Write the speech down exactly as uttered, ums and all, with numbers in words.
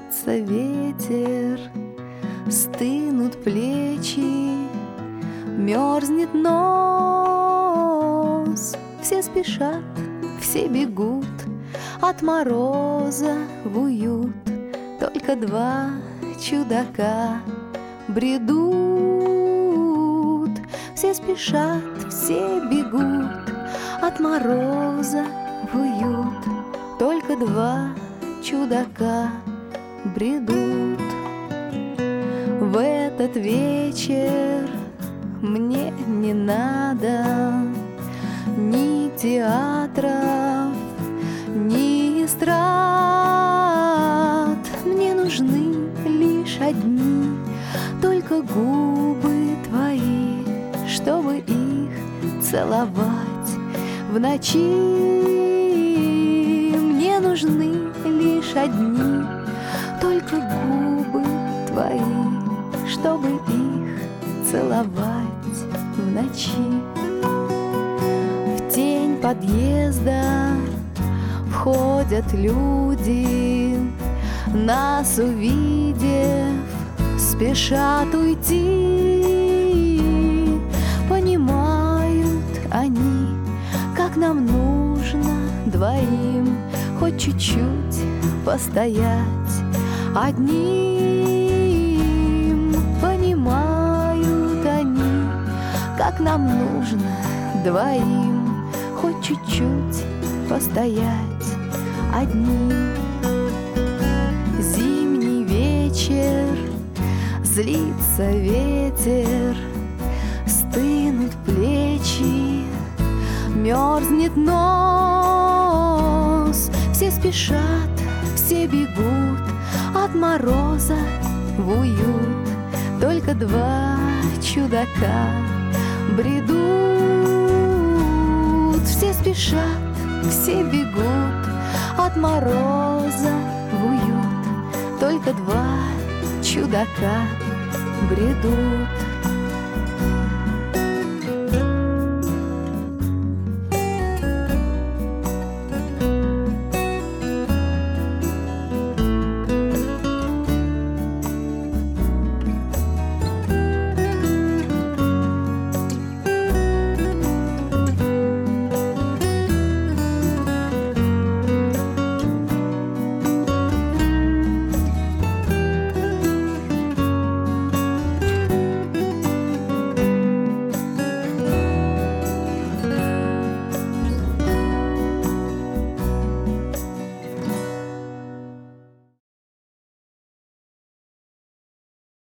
злится ветер, стынут плечи, мерзнет нос. Все спешат, все бегут от мороза в уют. Только два чудака бредут. Все спешат, все бегут от мороза в уют. Только два чудака бредут. В этот вечер мне не надо ни театров, ни эстрад. Мне нужны лишь одни только губы твои, чтобы их целовать в ночи. Мне нужны лишь одни только губы твои, чтобы их целовать в ночи. В тень подъезда входят люди, нас увидев, спешат уйти. Понимают они, как нам нужно двоим хоть чуть-чуть постоять одним. Понимают они, как нам нужно двоим хоть чуть-чуть постоять одним. Зимний вечер, злится ветер, стынут плечи, мерзнет нос. Все спешат, все бегут от мороза в уют. Только два чудака бредут. Все спешат, все бегут от мороза в уют. Только два чудака бредут.